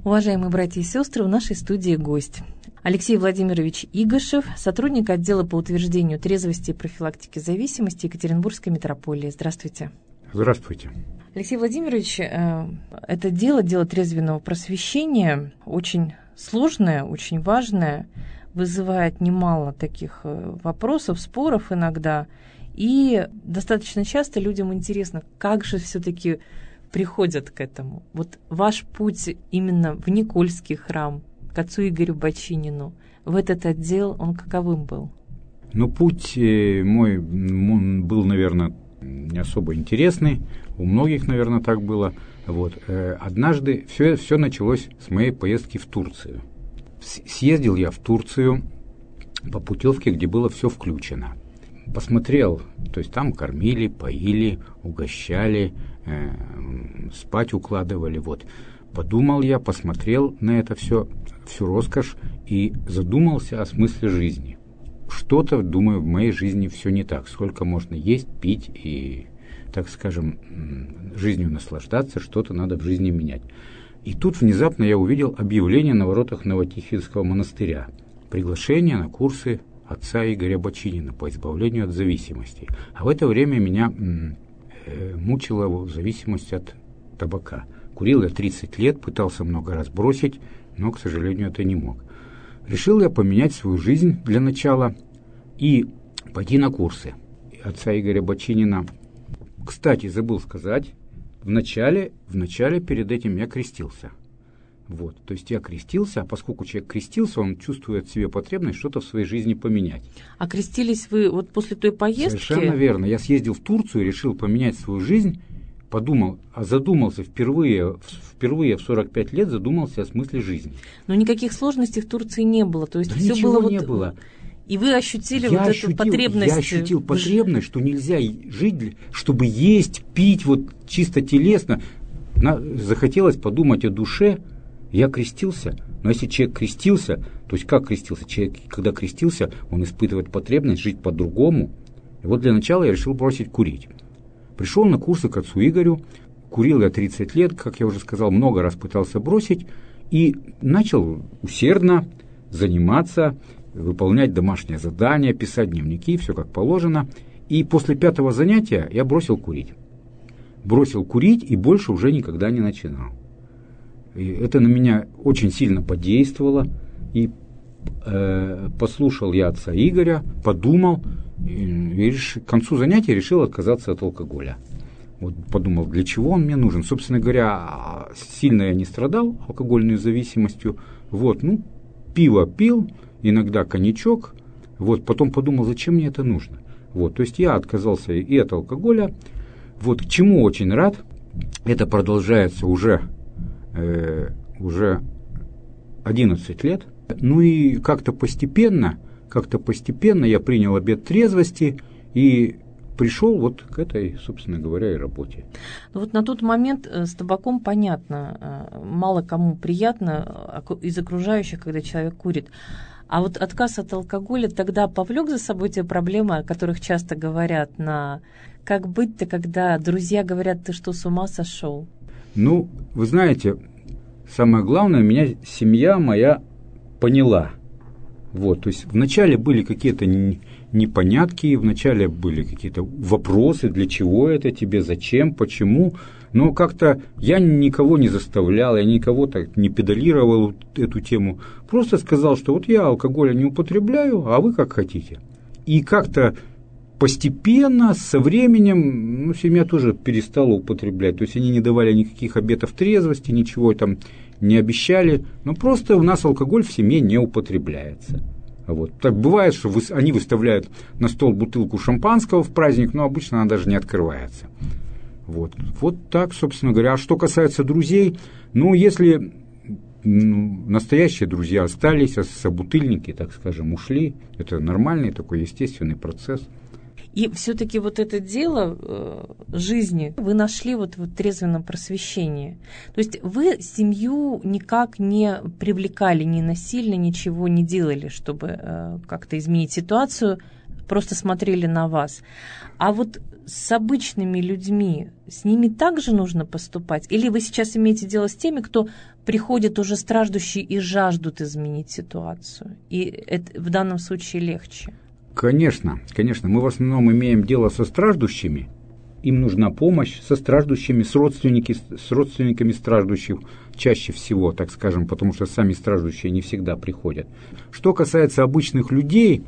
Уважаемые братья и сестры, в нашей студии гость Алексей Владимирович Игошев, сотрудник отдела по утверждению трезвости и профилактики зависимости Екатеринбургской митрополии. Здравствуйте. Здравствуйте. Алексей Владимирович, это дело трезвенного просвещения, очень сложное, очень важное, вызывает немало таких вопросов, споров иногда. И достаточно часто людям интересно, как же все-таки приходят к этому. Вот ваш путь именно в Никольский храм, к отцу Игорю Бочинину, в этот отдел, он каковым был? Путь мой был, наверное, не особо интересный. У многих, наверное, так было. Однажды все началось с моей поездки в Турцию. Съездил я в Турцию по путевке, где было все включено. Посмотрел, то есть там кормили, поили, угощали, спать укладывали. Подумал я, посмотрел на это все, всю роскошь и задумался о смысле жизни. Что-то, думаю, в моей жизни все не так. Сколько можно есть, пить и, так скажем, жизнью наслаждаться, что-то надо в жизни менять. И тут внезапно я увидел объявление на воротах Новотихвинского монастыря. Приглашение на курсы отца Игоря Бочинина по избавлению от зависимости. А в это время меня мучила зависимость от табака. Курил я 30 лет, пытался много раз бросить, но, к сожалению, это не мог. Решил я поменять свою жизнь для начала и пойти на курсы отца Игоря Бочинина. Кстати, забыл сказать, в начале перед этим я крестился. То есть я крестился, а поскольку человек крестился, он чувствует в себе потребность что-то в своей жизни поменять. А крестились вы после той поездки? Совершенно верно. Я съездил в Турцию, решил поменять свою жизнь, задумался впервые в 45 лет, задумался о смысле жизни. Но никаких сложностей в Турции не было. То есть да все ничего было не было. И вы ощутили эту потребность? Я ощутил потребность, что нельзя жить, чтобы есть, пить чисто телесно. Захотелось подумать о душе. Я крестился, но если человек крестился, то есть как крестился? Человек, когда крестился, он испытывает потребность жить по-другому. И для начала я решил бросить курить. Пришел на курсы к отцу Игорю, курил я 30 лет, как я уже сказал, много раз пытался бросить, и начал усердно заниматься, выполнять домашние задания, писать дневники, все как положено. И после 5-го занятия я бросил курить. Бросил курить и больше уже никогда не начинал. И это на меня очень сильно подействовало. И послушал я отца Игоря, подумал, и к концу занятия решил отказаться от алкоголя. Подумал, для чего он мне нужен. Собственно говоря, сильно я не страдал алкогольной зависимостью. Пиво пил, иногда коньячок. Потом подумал, зачем мне это нужно. То есть я отказался и от алкоголя. К чему очень рад. Это продолжается уже 11 лет. И как-то постепенно я принял обет трезвости и пришел к этой, собственно говоря, и работе. На тот момент с табаком понятно, мало кому приятно из окружающих, когда человек курит. А отказ от алкоголя тогда повлек за собой те проблемы, о которых часто говорят, как быть-то, когда друзья говорят, ты что, с ума сошел? Вы знаете, самое главное, меня семья моя поняла. То есть вначале были какие-то непонятки, вначале были какие-то вопросы, для чего это тебе, зачем, почему. Но как-то я никого не заставлял, я никого так не педалировал эту тему. Просто сказал, что я алкоголя не употребляю, а вы как хотите. И как-то постепенно, со временем, семья тоже перестала употреблять. То есть они не давали никаких обетов трезвости, ничего там не обещали. Но просто у нас алкоголь в семье не употребляется. Так бывает, что они выставляют на стол бутылку шампанского в праздник, но обычно она даже не открывается. Так, собственно говоря. А что касается друзей, если настоящие друзья остались, а собутыльники, так скажем, ушли, это нормальный такой естественный процесс. И все-таки это дело жизни вы нашли в трезвенном просвещении. То есть вы семью никак не привлекали, не насильно, ничего не делали, чтобы как-то изменить ситуацию, просто смотрели на вас. А с обычными людьми, с ними также нужно поступать? Или вы сейчас имеете дело с теми, кто приходят уже страждущие и жаждут изменить ситуацию. И это в данном случае легче. Конечно, конечно. Мы в основном имеем дело со страждущими. Им нужна помощь со страждущими, с родственниками страждущих чаще всего, так скажем, потому что сами страждущие не всегда приходят. Что касается обычных людей,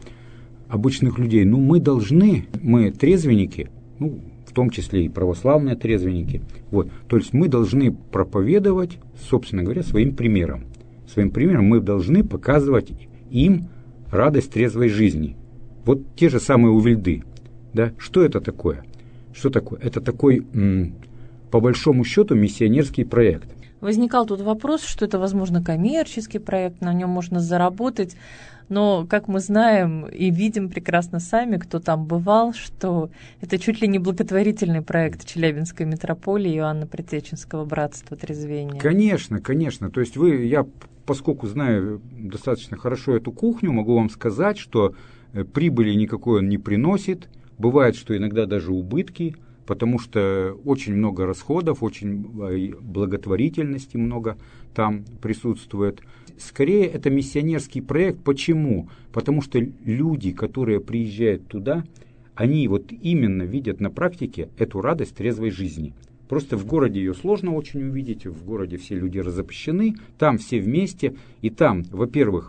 мы трезвенники, в том числе и православные трезвенники, то есть мы должны проповедовать, собственно говоря, своим примером. Своим примером мы должны показывать им радость трезвой жизни. Вот те же самые увильды. Да? Что это такое? Что такое? Это такой, по большому счету, миссионерский проект. Возникал тут вопрос, что это, возможно, коммерческий проект, на нем можно заработать, но, как мы знаем и видим прекрасно сами, кто там бывал, что это чуть ли не благотворительный проект Челябинской митрополии Иоанна Предтеченского братства трезвения. Конечно, конечно. То есть я, поскольку знаю достаточно хорошо эту кухню, могу вам сказать, что прибыли никакой он не приносит. Бывает, что иногда даже убытки, потому что очень много расходов, очень благотворительности много там присутствует. Скорее, это миссионерский проект. Почему? Потому что люди, которые приезжают туда, они вот именно видят на практике эту радость трезвой жизни. Просто в городе ее сложно очень увидеть, в городе все люди разобщены, там все вместе, и там, во-первых,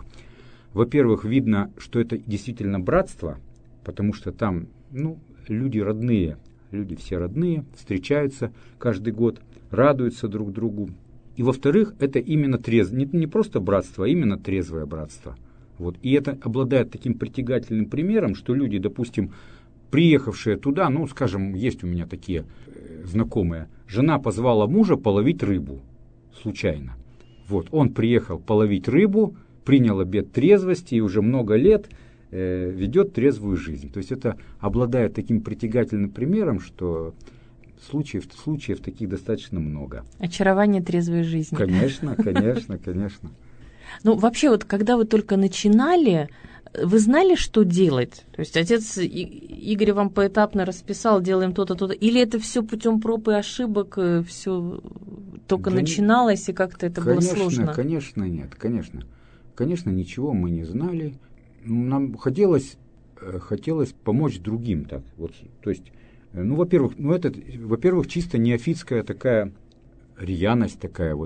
видно, что это действительно братство, потому что там, люди родные, люди все родные, встречаются каждый год, радуются друг другу. И во-вторых, это именно не просто братство, а именно трезвое братство. И это обладает таким притягательным примером, что люди, допустим, приехавшие туда, скажем, есть у меня такие знакомые, жена позвала мужа половить рыбу случайно. Он приехал половить рыбу, принял обет трезвости и уже много лет ведет трезвую жизнь. То есть это обладает таким притягательным примером, что случаев таких достаточно много. Очарование трезвой жизни. Конечно, конечно, конечно. Вообще, когда вы только начинали, вы знали, что делать? То есть отец Игорь вам поэтапно расписал, делаем то-то, то-то, или это все путем проб и ошибок, все только начиналось, и как-то это было сложно? Конечно, нет, конечно. Конечно, ничего мы не знали. Нам хотелось помочь другим. Так. То есть, во-первых, чисто неофитская такая рьяность, такое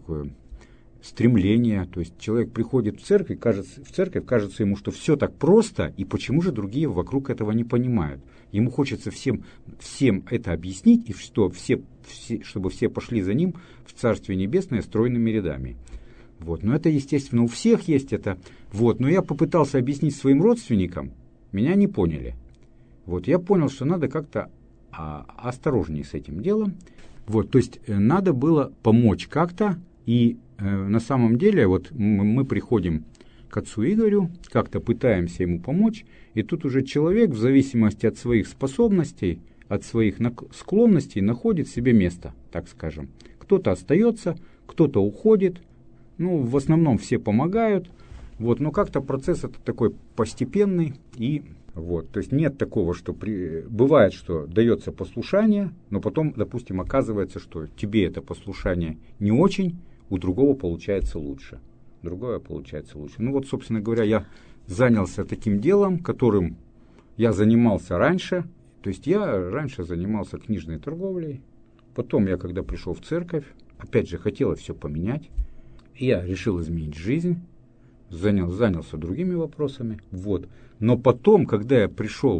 стремление. То есть человек приходит в церковь, кажется ему, что все так просто, и почему же другие вокруг этого не понимают. Ему хочется всем это объяснить, и чтобы все пошли за ним в Царствие Небесное стройными рядами. Но это, естественно, у всех есть это. Но я попытался объяснить своим родственникам, меня не поняли. Я понял, что надо как-то осторожнее с этим делом. То есть надо было помочь как-то. И на самом деле мы приходим к отцу Игорю, как-то пытаемся ему помочь. И тут уже человек в зависимости от своих способностей, от своих склонностей находит себе место, так скажем. Кто-то остается, кто-то уходит. В основном все помогают, но как-то процесс это такой постепенный, то есть нет такого, что бывает, что дается послушание, но потом, допустим, оказывается, что тебе это послушание не очень, у другого получается лучше. Собственно говоря, я занялся таким делом, которым я занимался раньше, то есть я раньше занимался книжной торговлей, потом я, когда пришел в церковь, опять же, хотелось все поменять. Я решил изменить жизнь, занялся другими вопросами. Но потом, когда я пришел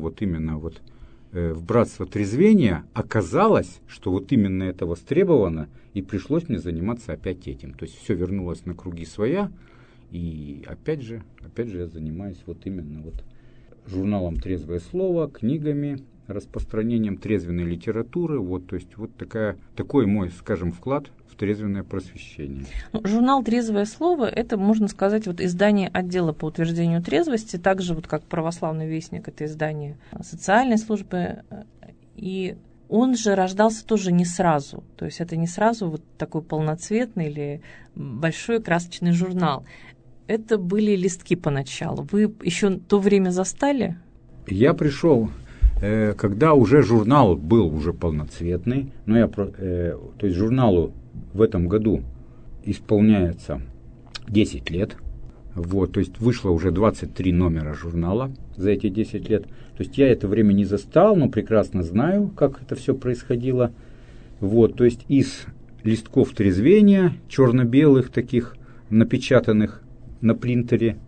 в братство трезвения, оказалось, что именно это востребовано, и пришлось мне заниматься опять этим. То есть все вернулось на круги своя, и опять же я занимаюсь именно журналом «Трезвое слово», книгами, распространением трезвенной литературы. То есть такой мой, скажем, вклад в трезвенное просвещение. Журнал «Трезвое слово» — это, можно сказать, издание отдела по утверждению трезвости, также как «Православный вестник» — это издание социальной службы, и он же рождался тоже не сразу, то есть это не сразу такой полноцветный или большой красочный журнал. Это были листки поначалу. Вы еще то время застали? Я пришел, когда уже журнал был уже полноцветный, то есть журналу в этом году исполняется 10 лет. Вот, то есть вышло уже 23 номера журнала за эти 10 лет. То есть я это время не застал, но прекрасно знаю, как это все происходило. Вот, то есть из листков трезвения, черно-белых таких, напечатанных на принтере,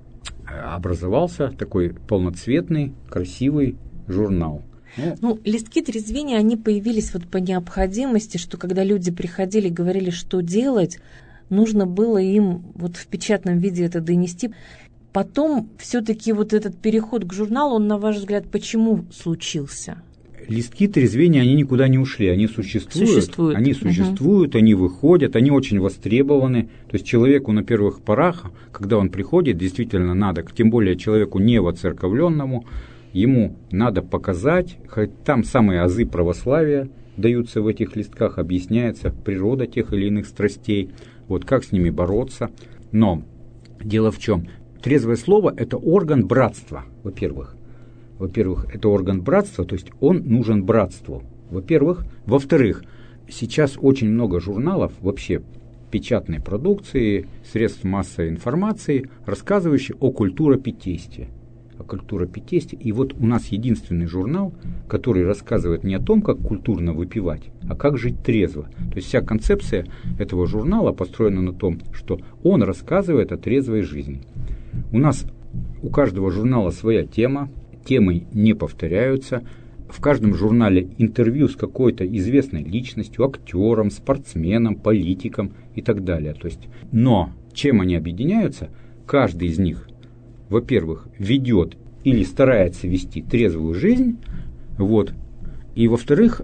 образовался такой полноцветный, красивый журнал. Ну, листки трезвения, они появились вот по необходимости, что когда люди приходили и говорили, что делать, нужно было им вот в печатном виде это донести. Потом все-таки вот этот переход к журналу, он, на ваш взгляд, почему случился? Листки трезвения, они никуда не ушли, они существуют. Они существуют, они выходят, они очень востребованы. То есть человеку на первых порах, когда он приходит, действительно надо, тем более человеку не воцерковленному, ему надо показать, хоть там самые азы православия даются в этих листках, объясняется природа тех или иных страстей, вот как с ними бороться. Но дело в чем? Трезвое слово – это орган братства, во-первых. Во-первых, это орган братства, то есть он нужен братству, во-первых. Во-вторых, сейчас очень много журналов, вообще печатной продукции, средств массовой информации, рассказывающих о культуропитействе. О культуропитействе. И вот у нас единственный журнал, который рассказывает не о том, как культурно выпивать, а как жить трезво. То есть вся концепция этого журнала построена на том, что он рассказывает о трезвой жизни. У нас у каждого журнала своя тема, темы не повторяются. В каждом журнале интервью с какой-то известной личностью, актером, спортсменом, политиком и так далее. То есть, но чем они объединяются? Каждый из них, во-первых, ведет или старается вести трезвую жизнь, вот, и, во-вторых,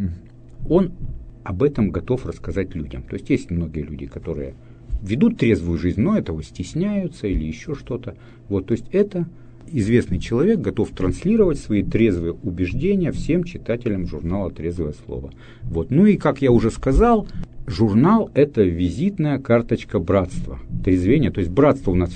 он об этом готов рассказать людям. То есть есть многие люди, которые ведут трезвую жизнь, но этого стесняются или еще что-то. Вот, то есть это известный человек готов транслировать свои трезвые убеждения всем читателям журнала «Трезвое слово». Вот. Ну и, как я уже сказал, журнал – это визитная карточка братства, трезвения. То есть братство у нас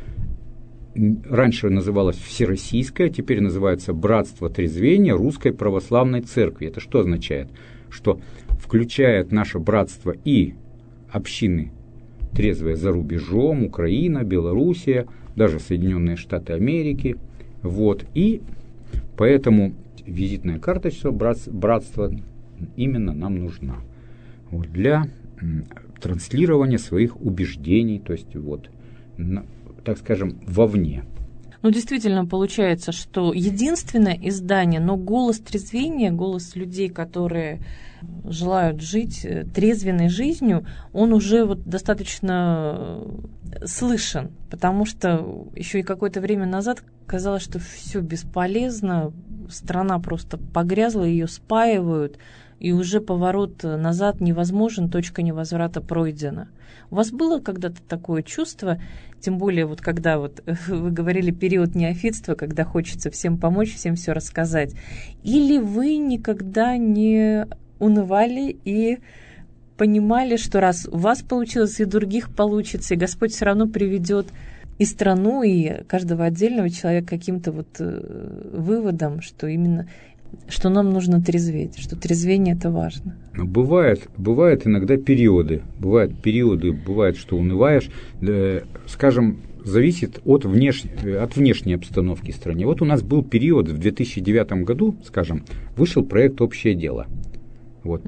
раньше называлось Всероссийское, теперь называется Братство трезвения Русской Православной Церкви. Это что означает? Что включает наше братство и общины трезвые за рубежом, Украина, Белоруссия, даже Соединенные Штаты Америки. Вот. И поэтому визитная карточка братства именно нам нужна вот, для транслирования своих убеждений, то есть, вот, так скажем, вовне. Ну, действительно, получается, что единственное издание, но голос трезвения, голос людей, которые желают жить трезвенной жизнью, он уже вот достаточно слышен, потому что еще и какое-то время назад казалось, что все бесполезно, страна просто погрязла, ее спаивают, и уже поворот назад невозможен, точка невозврата пройдена. У вас было когда-то такое чувство, тем более вот когда вот вы говорили период неофитства, когда хочется всем помочь, всем все рассказать, или вы никогда не унывали и понимали, что раз у вас получилось, и у других получится, и Господь все равно приведет и страну, и каждого отдельного человека к каким-то вот выводам, что именно что нам нужно трезветь, что трезвение – это важно. Бывают иногда периоды. Бывает, что унываешь. Скажем, зависит от внешней обстановки в стране. Вот у нас был период в 2009 году, скажем, вышел проект «Общее дело». Вот,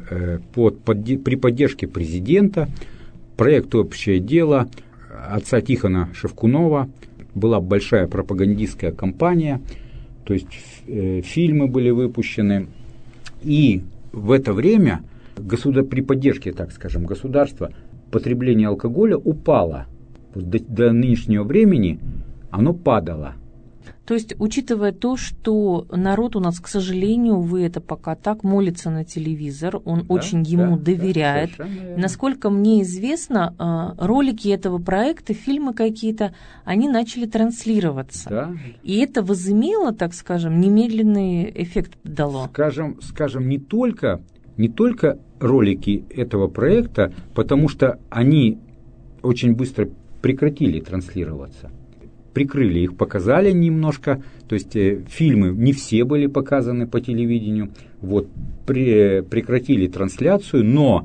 при поддержке президента проект «Общее дело» отца Тихона Шевкунова была большая пропагандистская кампания, то есть фильмы были выпущены, и в это время при поддержке, так скажем, государства потребление алкоголя упало. До нынешнего времени оно падало. То есть, учитывая то, что народ у нас, к сожалению, увы, это пока так, молится на телевизор, он очень ему доверяет. Насколько мне известно, ролики этого проекта, фильмы какие-то, они начали транслироваться. Да. И это возымело, так скажем, немедленный эффект дало. Скажем, не только ролики этого проекта, потому что они очень быстро прекратили транслироваться. Прикрыли их, показали немножко, то есть фильмы не все были показаны по телевидению, вот, прекратили трансляцию, но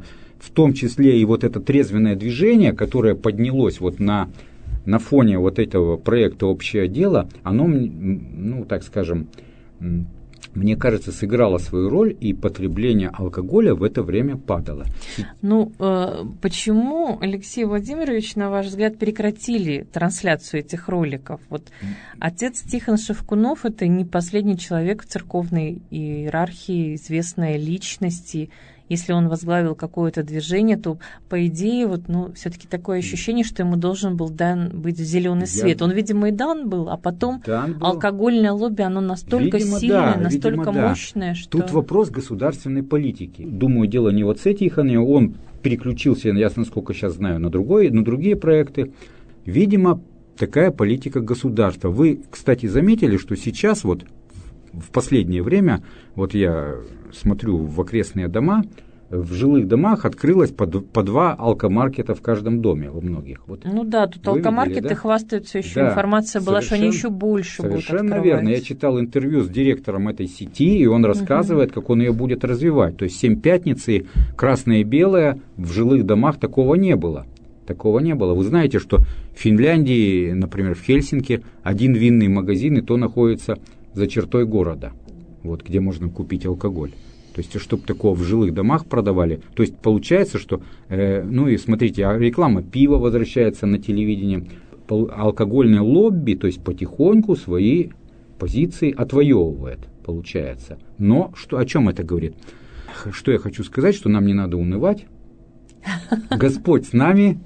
в том числе и вот это трезвенное движение, которое поднялось вот на фоне вот этого проекта «Общее дело», оно, ну, так скажем, мне кажется, сыграло свою роль, и потребление алкоголя в это время падало. Ну, почему, Алексей Владимирович, на ваш взгляд, прекратили трансляцию этих роликов? Вот отец Тихон Шевкунов – это не последний человек в церковной иерархии, известная личность, и если он возглавил какое-то движение, то, по идее, вот, ну, все-таки такое ощущение, что ему должен был дан быть зеленый свет. Он, видимо, и дан был, а потом алкогольное лобби, оно настолько сильное, настолько мощное, что... Тут вопрос государственной политики. Думаю, дело не вот с Тихоном, он переключился, я насколько сейчас знаю, на другие проекты. Видимо, такая политика государства. Вы, кстати, заметили, что сейчас вот в последнее время, вот я смотрю в окрестные дома, в жилых домах открылось по 2 алкомаркета в каждом доме, во многих. Вот. Ну да, тут алкомаркеты видели, да? Хвастаются еще, да, информация была, что они еще больше будут открывать. Совершенно верно. Я читал интервью с директором этой сети, и он рассказывает, как он ее будет развивать. То есть 7 пятницы, красное и белое, в жилых домах такого не было. Такого не было. Вы знаете, что в Финляндии, например, в Хельсинки, один винный магазин, и то находится за чертой города, вот, где можно купить алкоголь. То есть, чтобы такого в жилых домах продавали. То есть, получается, что, ну и смотрите, реклама пива возвращается на телевидение. Алкогольное лобби, то есть, потихоньку свои позиции отвоевывает, получается. Но о чем это говорит? Что я хочу сказать, что нам не надо унывать. Господь с нами,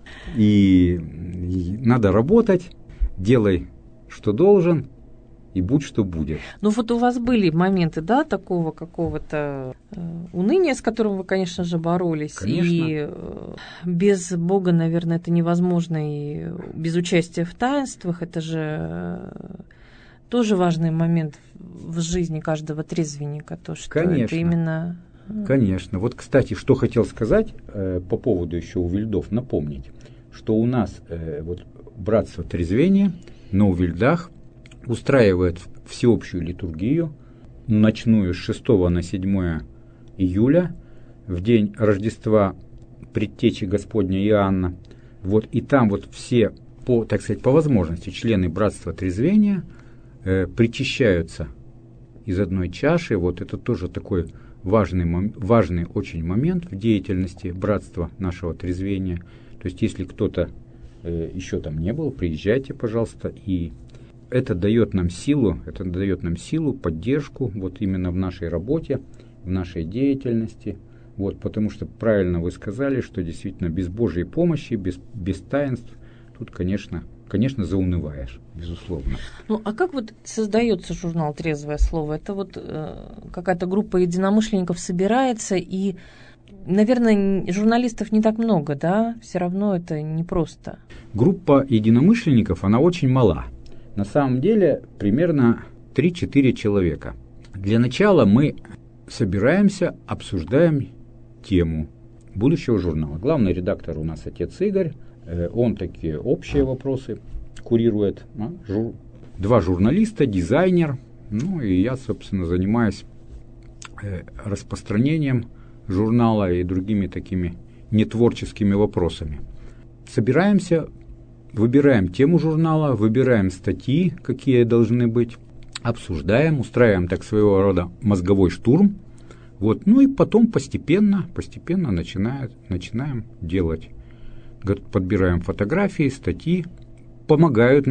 и надо работать, делай, что должен, и будь что будет. Ну вот у вас были моменты, да, такого какого-то уныния, с которым вы, конечно же, боролись. Конечно. И без Бога, наверное, это невозможно, и без участия в таинствах, это же тоже важный момент в жизни каждого трезвенника, то, что конечно. Это именно... Конечно. Вот, кстати, что хотел сказать по поводу еще Увильдов, напомнить, что у нас вот братство трезвения на Увильдах устраивает всеобщую литургию, ночную с 6 на 7 июля, в день Рождества Предтечи Господня Иоанна. Вот, и там вот все, так сказать, по возможности, члены братства трезвения причащаются из одной чаши. Вот это тоже такой важный очень момент в деятельности братства нашего трезвения. То есть, если кто-то еще там не был, приезжайте, пожалуйста, и это дает нам силу, поддержку вот именно в нашей работе, в нашей деятельности. Вот, потому что правильно вы сказали, что действительно без Божьей помощи, без таинств, тут, конечно, заунываешь, безусловно. Ну, а как вот создается журнал «Трезвое слово»? Это вот какая-то группа единомышленников собирается, и, наверное, журналистов не так много, да? Все равно это непросто. Группа единомышленников, она очень мала. На самом деле, примерно 3-4 человека. Для начала мы собираемся, обсуждаем тему будущего журнала. Главный редактор у нас отец Игорь. Он такие общие вопросы курирует. 2 журналиста, дизайнер. Ну и я, собственно, занимаюсь распространением журнала и другими такими нетворческими вопросами. Собираемся, выбираем тему журнала, выбираем статьи, какие должны быть, обсуждаем, устраиваем так своего рода мозговой штурм. Вот, ну и потом постепенно начинаем делать. Подбираем фотографии, статьи, помогают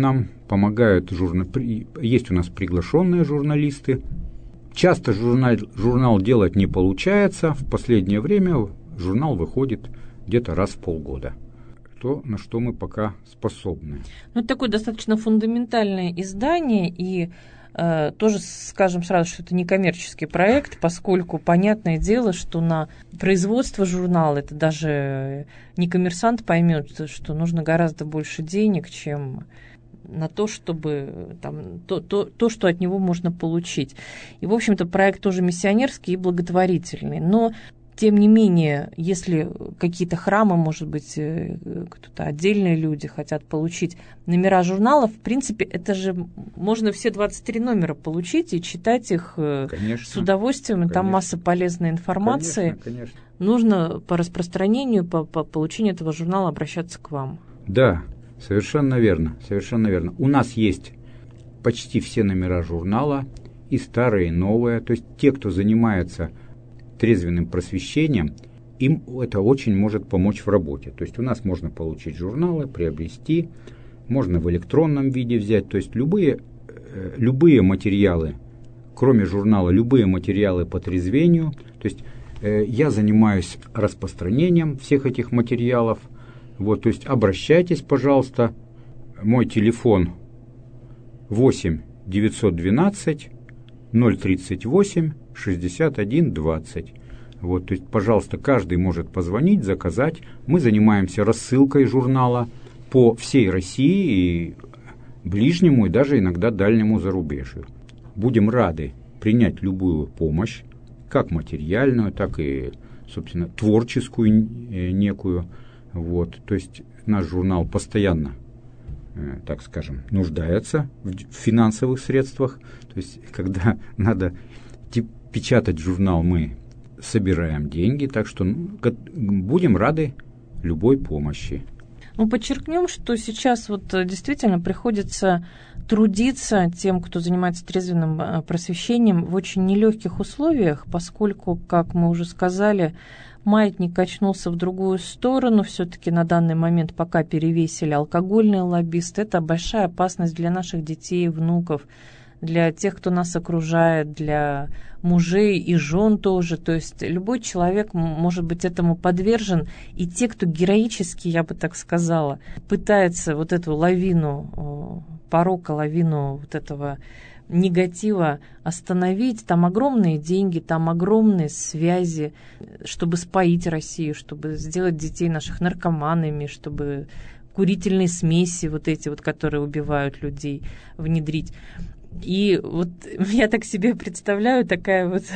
есть у нас приглашенные журналисты. Часто журнал делать не получается, в последнее время журнал выходит где-то раз в полгода. То, на что мы пока способны. Ну, это такое достаточно фундаментальное издание, и тоже скажем сразу, что это не коммерческий проект, поскольку понятное дело, что на производство журнала это даже не коммерсант поймет, что нужно гораздо больше денег, чем на то, чтобы там, то, что от него можно получить. И, в общем-то, проект тоже миссионерский и благотворительный. Но Тем не менее, если какие-то храмы, может быть, кто-то отдельные люди хотят получить номера журналов, в принципе, это же можно все 23 номера получить и читать их конечно, с удовольствием. И там масса полезной информации. Конечно. Нужно по распространению, по получению этого журнала обращаться к вам. Да, совершенно верно, совершенно верно. У нас есть почти все номера журнала, и старые, и новые. То есть те, кто занимается трезвенным просвещением, им это очень может помочь в работе. То есть у нас можно получить журналы, приобрести, можно в электронном виде взять. То есть любые материалы, кроме журнала, любые материалы по трезвению. То есть я занимаюсь распространением всех этих материалов. Вот, то есть обращайтесь, пожалуйста. Мой телефон 8 912 038 61 20. Вот, то есть, пожалуйста, каждый может позвонить, заказать. Мы занимаемся рассылкой журнала по всей России и ближнему, и даже иногда дальнему зарубежью. Будем рады принять любую помощь, как материальную, так и, собственно, творческую некую. Вот, то есть наш журнал постоянно, так скажем, нуждается в финансовых средствах. То есть, когда надо печатать журнал, мы собираем деньги, так что будем рады любой помощи. Ну, подчеркнем, что сейчас вот действительно приходится трудиться тем, кто занимается трезвенным просвещением, в очень нелегких условиях, поскольку, как мы уже сказали, маятник качнулся в другую сторону. Все-таки на данный момент пока перевесили алкогольные лоббисты. Это большая опасность для наших детей и внуков, для тех, кто нас окружает, для мужей и жен тоже. То есть любой человек может быть этому подвержен. И те, кто героически, я бы так сказала, пытается вот эту лавину порока, лавину вот этого негатива остановить, там огромные деньги, там огромные связи, чтобы споить Россию, чтобы сделать детей наших наркоманами, чтобы курительные смеси вот эти вот, которые убивают людей, внедрить. И вот я так себе представляю, такая вот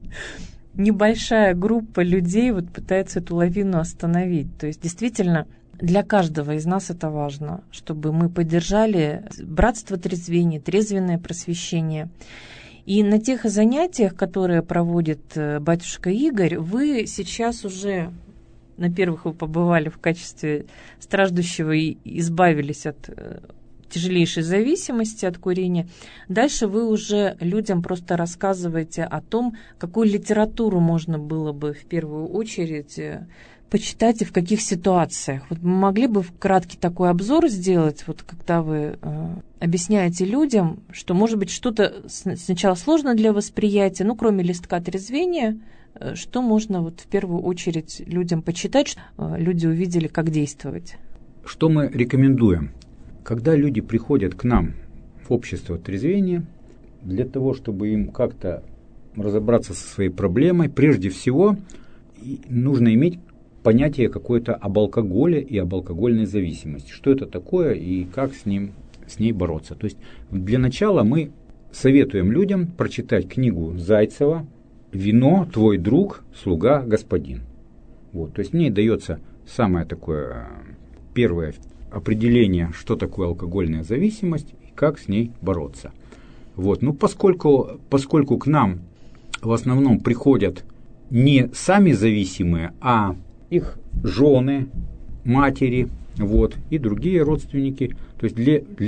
небольшая группа людей вот пытается эту лавину остановить. То есть действительно для каждого из нас это важно, чтобы мы поддержали братство трезвения, трезвенное просвещение. И на тех занятиях, которые проводит батюшка Игорь, вы сейчас уже, на первых вы побывали в качестве страждущего и избавились от тяжелейшей зависимости от курения. Дальше вы уже людям просто рассказываете о том, какую литературу можно было бы в первую очередь почитать и в каких ситуациях. Вот мы могли бы краткий такой обзор сделать, вот когда вы объясняете людям, что, может быть, что-то сначала сложно для восприятия, ну, кроме листка трезвения, что можно вот в первую очередь людям почитать, чтобы люди увидели, как действовать. Что мы рекомендуем? Когда люди приходят к нам в общество трезвения, для того, чтобы им как-то разобраться со своей проблемой, прежде всего нужно иметь понятие какое-то об алкоголе и об алкогольной зависимости. Что это такое и как с ней бороться. То есть для начала мы советуем людям прочитать книгу Зайцева «Вино, твой друг, слуга, господин». Вот, то есть в ней дается самое такое первое определение, что такое алкогольная зависимость и как с ней бороться. Вот. Ну, поскольку к нам в основном приходят не сами зависимые, а их жены, матери, вот, и другие родственники. То есть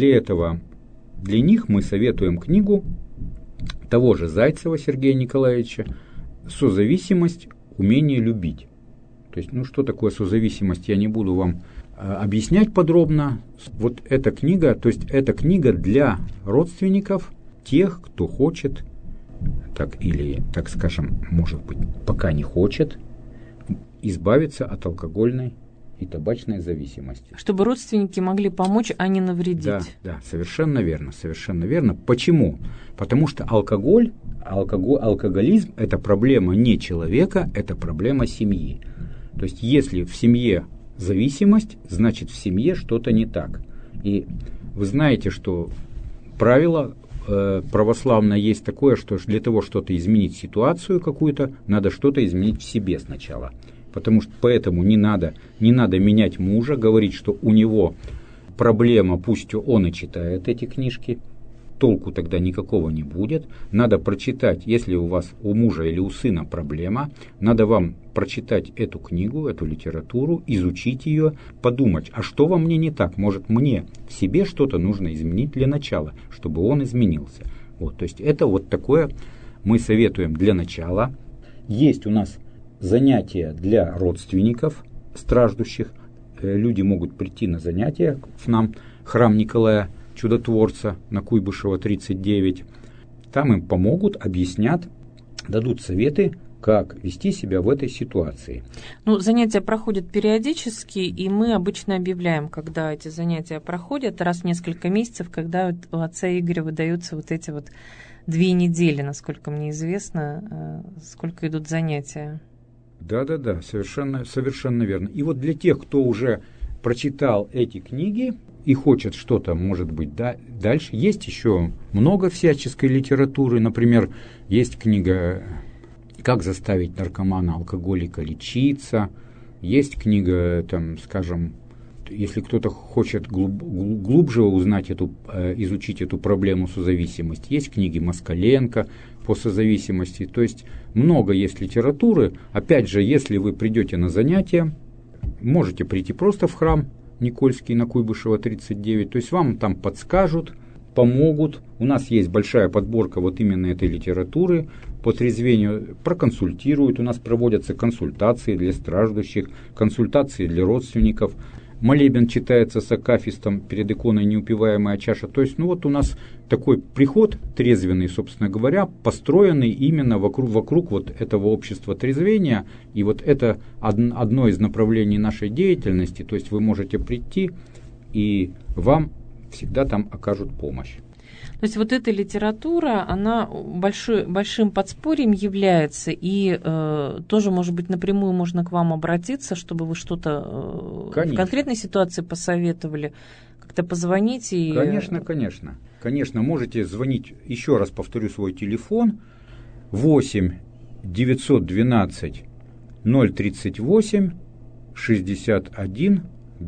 для них мы советуем книгу того же Зайцева Сергея Николаевича «Созависимость. Умение любить». То есть, ну, что такое созависимость, я не буду вам объяснять подробно. Вот эта книга, то есть эта книга для родственников, тех, кто хочет, так или, так скажем, может быть, пока не хочет, избавиться от алкогольной и табачной зависимости. Чтобы родственники могли помочь, а не навредить. Да, совершенно верно, совершенно верно. Почему? Потому что алкоголизм – это проблема не человека, это проблема семьи. То есть, если в семье зависимость, значит в семье что-то не так. И вы знаете, что правило православное есть такое, что для того, чтобы изменить ситуацию какую-то, надо что-то изменить в себе сначала. Поэтому не надо менять мужа, говорить, что у него проблема, пусть он и читает эти книжки, толку тогда никакого не будет. Надо прочитать, если у вас у мужа или у сына проблема, надо вам прочитать эту книгу, эту литературу, изучить ее, подумать, а что во мне не так? Может, мне в себе что-то нужно изменить для начала, чтобы он изменился. Вот, то есть это вот такое мы советуем для начала. Есть у нас занятия для родственников страждущих. Люди могут прийти на занятия к нам, храм Николая Чудотворца на Куйбышева 39. Там им помогут, объяснят, дадут советы, как вести себя в этой ситуации. Занятия проходят периодически, и мы обычно объявляем, когда эти занятия проходят, раз в несколько месяцев, когда у отца Игоря выдаются вот эти 2 недели, насколько мне известно, сколько идут занятия. Да, совершенно верно. И вот для тех, кто уже прочитал эти книги и хочет что-то, может быть, дальше, есть еще много всяческой литературы. Например, есть книга «Как заставить наркомана-алкоголика лечиться». Есть книга, если кто-то хочет глубже узнать изучить эту проблему созависимости, есть книги Москаленко по созависимости. То есть много есть литературы. Опять же, если вы придете на занятия, можете прийти просто в храм Никольский на Куйбышева 39. То есть вам там подскажут, помогут. У нас есть большая подборка вот именно этой литературы по трезвению, проконсультируют. У нас проводятся консультации для страждущих, консультации для родственников. Молебен читается с акафистом перед иконой «Неупиваемая чаша». То есть, у нас такой приход трезвенный, собственно говоря, построенный именно вокруг вот этого общества трезвения. И вот это одно из направлений нашей деятельности. То есть, вы можете прийти, и вам всегда там окажут помощь. То есть вот эта литература, она большим подспорьем является, и тоже, может быть, напрямую можно к вам обратиться, чтобы вы что-то в конкретной ситуации посоветовали, как-то позвонить. Конечно, можете звонить, еще раз повторю свой телефон, 8 912 038 61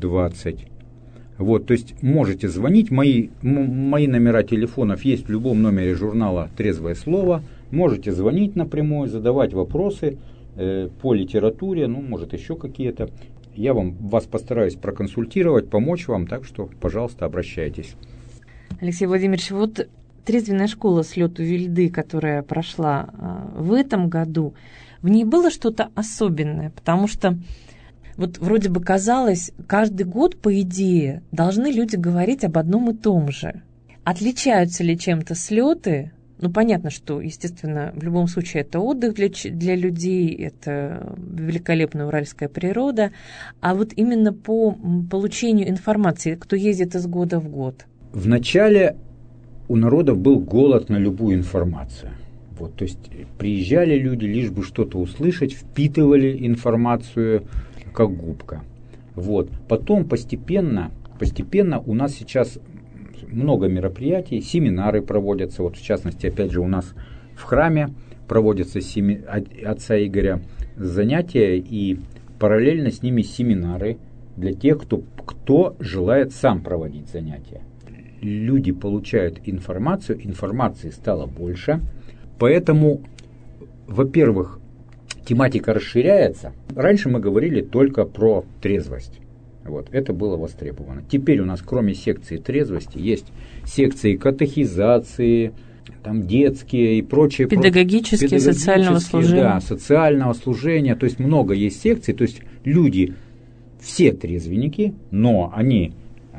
20. Вот, то есть можете звонить, мои номера телефонов есть в любом номере журнала «Трезвое слово». Можете звонить напрямую, задавать вопросы по литературе, может еще какие-то. Я вас постараюсь проконсультировать, помочь вам, так что, пожалуйста, обращайтесь. Алексей Владимирович, вот трезвенная школа «Слет у Вильды», которая прошла в этом году, в ней было что-то особенное, потому что вот вроде бы казалось, каждый год, по идее, должны люди говорить об одном и том же. Отличаются ли чем-то слеты? Понятно, что, естественно, в любом случае это отдых для людей, это великолепная уральская природа. А вот именно по получению информации, кто ездит из года в год? Вначале у народов был голод на любую информацию. То есть приезжали люди, лишь бы что-то услышать, впитывали информацию как губка. Потом постепенно у нас сейчас много мероприятий, семинары проводятся. В частности, опять же, у нас в храме проводятся отца Игоря занятия, и параллельно с ними семинары для тех, кто желает сам проводить занятия. Люди получают информацию, информации стало больше, поэтому, во-первых, тематика расширяется. Раньше мы говорили только про трезвость. Это было востребовано. Теперь у нас, кроме секции трезвости, есть секции катехизации, детские и прочее. Педагогические, социального служения. Да, социального служения. То есть много есть секций. То есть люди все трезвенники, но они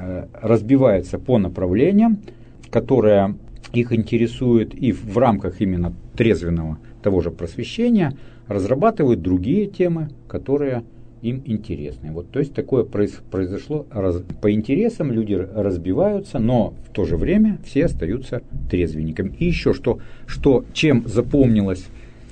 разбиваются по направлениям, которые их интересуют, и в рамках именно трезвенного того же просвещения разрабатывают другие темы, которые им интересны. То есть такое произошло. По интересам люди разбиваются, но в то же время все остаются трезвенниками. И еще чем запомнилась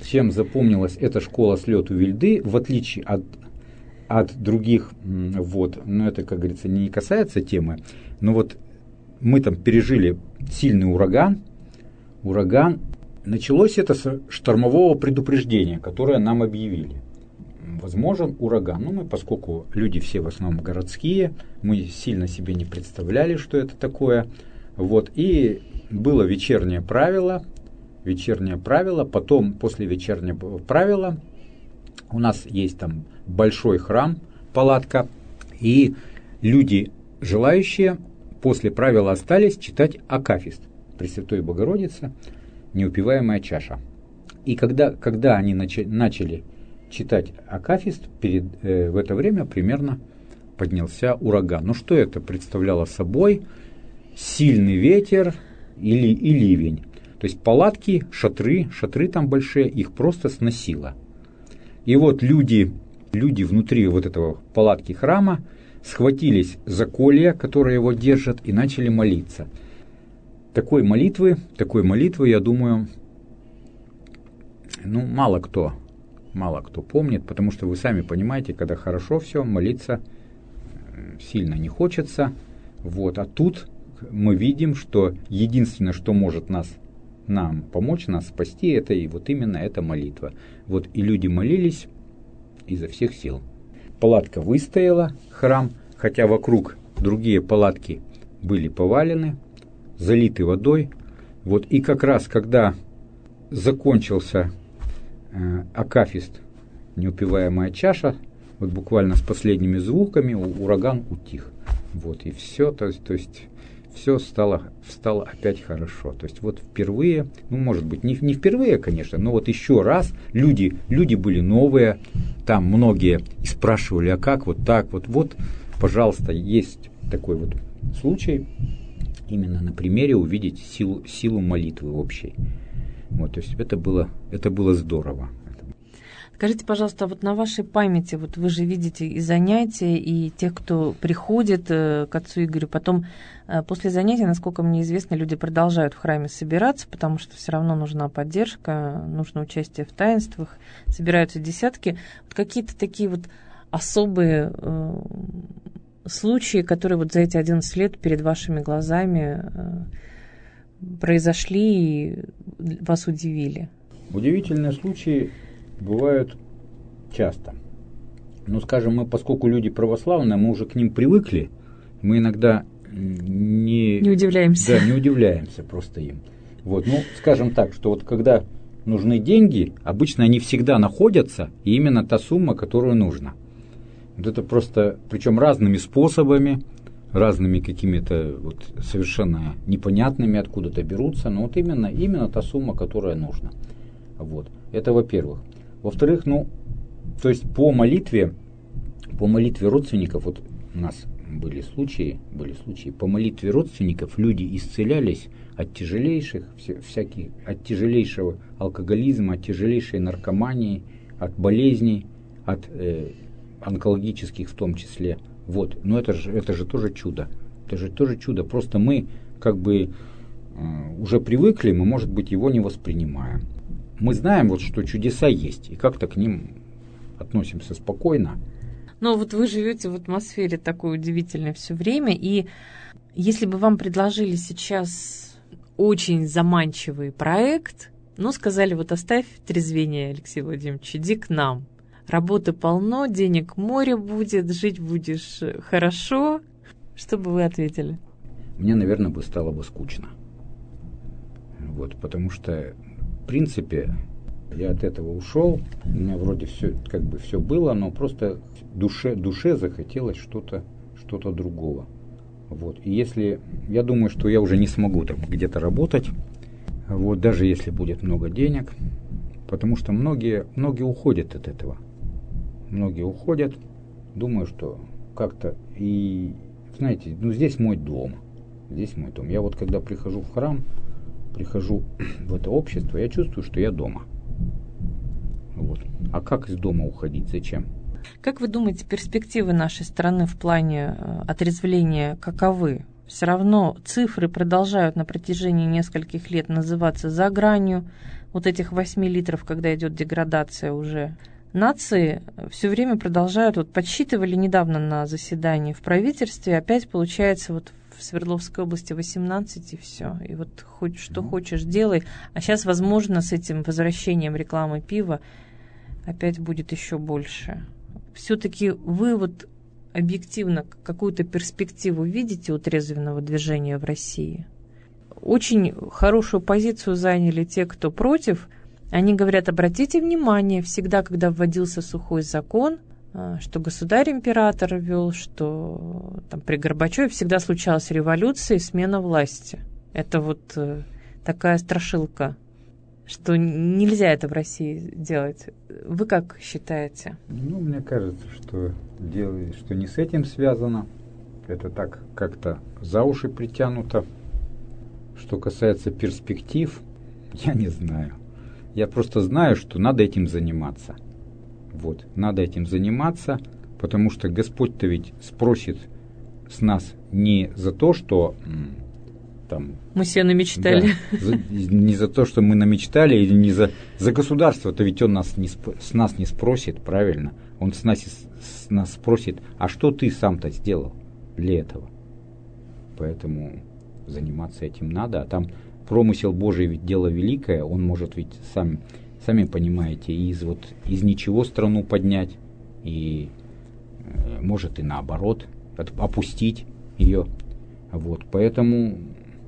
эта школа «Слет у Вильды», в отличие от других, это, как говорится, не касается темы, но мы там пережили сильный ураган, ураган. Началось это с штормового предупреждения, которое нам объявили. Возможен ураган. Мы, поскольку люди все в основном городские, мы сильно себе не представляли, что это такое. И было вечернее правило. Потом, после вечернего правила, у нас есть там большой храм, палатка, и люди, желающие, после правила остались читать акафист Пресвятой Богородицы, неупиваемая чаша. И когда они начали читать акафист, в это время примерно поднялся ураган. Что это представляло собой? Сильный ветер и ливень. То есть палатки, шатры там большие, их просто сносило. И люди внутри этого палатки храма схватились за колья, которые его держат, и начали молиться. Такой молитвы, я думаю, мало кто помнит, потому что вы сами понимаете, когда хорошо все, молиться сильно не хочется. А тут мы видим, что единственное, что может нам помочь, нас спасти, это и именно эта молитва. И люди молились изо всех сил. Палатка выстояла, храм, хотя вокруг другие палатки были повалены, залиты водой. И как раз, когда закончился акафист «Неупиваемая чаша», буквально с последними звуками ураган утих. И все, то есть все стало опять хорошо. То есть впервые, может быть, не впервые, конечно, но еще раз люди были новые, там многие спрашивали, а как так, пожалуйста, есть такой случай, именно на примере увидеть силу молитвы общей. То есть это было здорово. Скажите, пожалуйста, на вашей памяти, вы же видите и занятия, и тех, кто приходит к отцу Игорю, потом после занятия, насколько мне известно, люди продолжают в храме собираться, потому что все равно нужна поддержка, нужно участие в таинствах, собираются десятки. Какие-то такие особые случаи, которые за эти 11 лет перед вашими глазами произошли и вас удивили? Удивительные случаи бывают часто. Скажем, мы, поскольку люди православные, мы уже к ним привыкли, мы иногда не удивляемся. Да, не удивляемся просто им. Скажем так, что когда нужны деньги, обычно они всегда находятся, и именно та сумма, которую нужно. Это просто, причем разными способами, разными какими-то совершенно непонятными откуда-то берутся, но именно та сумма, которая нужна. Это во-первых. Во-вторых, то есть по молитве родственников, у нас были случаи, по молитве родственников люди исцелялись от тяжелейшего алкоголизма, от тяжелейшей наркомании, от болезней, от онкологических в том числе. Но это же тоже чудо. Это же тоже чудо. Просто мы уже привыкли, мы, может быть, его не воспринимаем. Мы знаем, что чудеса есть, и как-то к ним относимся спокойно. Но вы живете в атмосфере такой удивительной все время, и если бы вам предложили сейчас очень заманчивый проект, сказали, оставь трезвение, Алексей Владимирович, иди к нам. Работы полно, денег море будет, жить будешь хорошо. Что бы вы ответили? Мне, наверное, стало бы скучно. Потому что в принципе, я от этого ушел, у меня вроде все было, но просто душе захотелось что-то другого. И если, я думаю, что я уже не смогу там где-то работать, даже если будет много денег, потому что многие уходят от этого. Многие уходят, думаю, что как-то, и знаете, здесь мой дом. Я когда прихожу в храм, прихожу в это общество, я чувствую, что я дома. А как из дома уходить? Зачем? Как вы думаете, перспективы нашей страны в плане отрезвления каковы? Все равно цифры продолжают на протяжении нескольких лет называться за гранью этих 8 литров, когда идет деградация уже. Нации все время продолжают, подсчитывали недавно на заседании в правительстве, опять получается в Свердловской области 18, и все. И вот хоть что хочешь делай. А сейчас, возможно, с этим возвращением рекламы пива опять будет еще больше. Все-таки вы вот объективно какую-то перспективу видите у трезвенного движения в России? Очень хорошую позицию заняли те, кто против. Они говорят, обратите внимание, всегда, когда вводился сухой закон, что государь-император ввел, что там, при Горбачеве всегда случалась революция и смена власти. Это вот такая страшилка, что нельзя это в России делать. Вы как считаете? Ну, мне кажется, что не с этим связано. Это так как-то за уши притянуто. Что касается перспектив, я не знаю. Я просто знаю, что надо этим заниматься. Вот, надо этим заниматься, потому что Господь-то ведь спросит с нас не за то, что там... Мы все намечтали. Да, не за то, что мы намечтали, или не за государство-то ведь Он с нас не спросит, правильно? Он с нас спросит, а что ты сам-то сделал для этого? Поэтому заниматься этим надо, а там промысел Божий ведь дело великое, Он может ведь сами понимаете, из ничего страну поднять, и может и наоборот, опустить ее. Вот, поэтому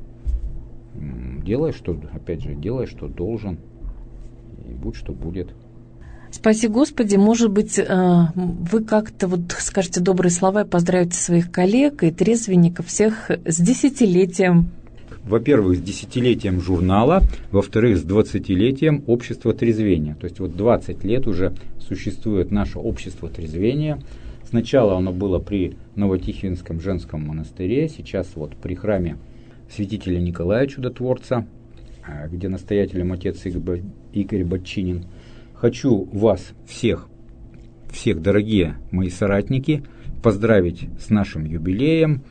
делай, что должен, и будь, что будет. Спаси Господи, может быть, вы как-то вот скажете добрые слова и поздравите своих коллег и трезвенников всех с десятилетием. Во-первых, с десятилетием журнала, во-вторых, с 20-летием общества трезвения. То есть вот 20 лет уже существует наше общество трезвения. Сначала оно было при Новотихвинском женском монастыре, сейчас вот при храме святителя Николая Чудотворца, где настоятелем отец Игорь Батчинин. Хочу вас всех, дорогие мои соратники, поздравить с нашим юбилеем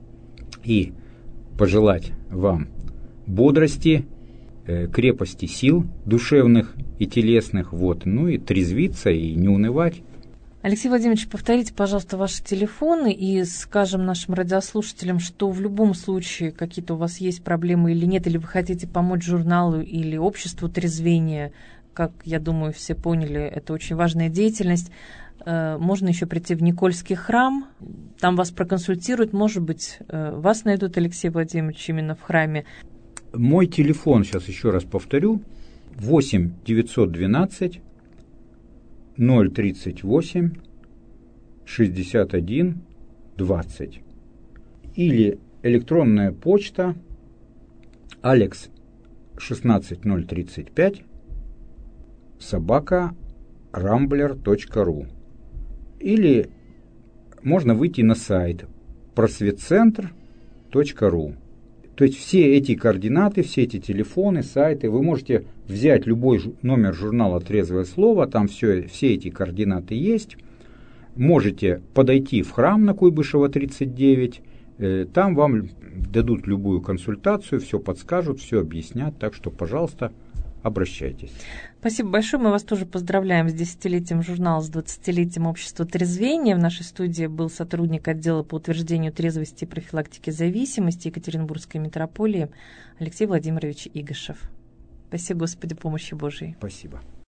и пожелать вам бодрости, крепости сил душевных и телесных, вот, ну и трезвиться и не унывать. Алексей Владимирович, повторите, пожалуйста, ваши телефоны и скажем нашим радиослушателям, что в любом случае какие-то у вас есть проблемы или нет, или вы хотите помочь журналу или обществу трезвения. Как, я думаю, все поняли, это очень важная деятельность. Можно еще прийти в Никольский храм, там вас проконсультируют, может быть, вас найдут, Алексей Владимирович, именно в храме. Мой телефон, сейчас еще раз повторю, 8 912 038 61 20. Или электронная почта alex16035 @rambler.ru. Или можно выйти на сайт просветцентр.ру. То есть все эти координаты, все эти телефоны, сайты, вы можете взять любой номер журнала «Трезвое слово», там все эти координаты есть. Можете подойти в храм на Куйбышева, 39, там вам дадут любую консультацию, все подскажут, все объяснят, так что, пожалуйста, обращайтесь. Спасибо большое. Мы вас тоже поздравляем с 10-летием журнала, с 20-летием общества трезвения. В нашей студии был сотрудник отдела по утверждению трезвости и профилактике зависимости Екатеринбургской митрополии Алексей Владимирович Игошев. Спасибо, Господи, помощи Божией. Спасибо.